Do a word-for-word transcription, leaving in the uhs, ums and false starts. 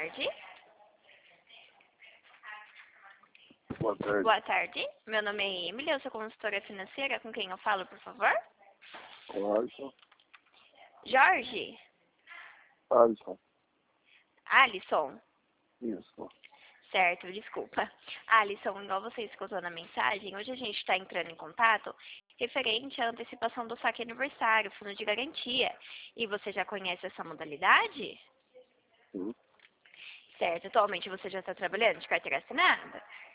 tarde. Boa tarde. Boa tarde. Meu nome é Emily, eu sou consultora financeira. Com quem eu falo, por favor? Com Alisson. Jorge? Alisson. Alisson? Isso. Certo, desculpa. Alisson, igual você escutou na mensagem, hoje a gente está entrando em contato referente à antecipação do saque aniversário, fundo de garantia. E você já conhece essa modalidade? Sim. Certo, atualmente você já está trabalhando de carteira assinada?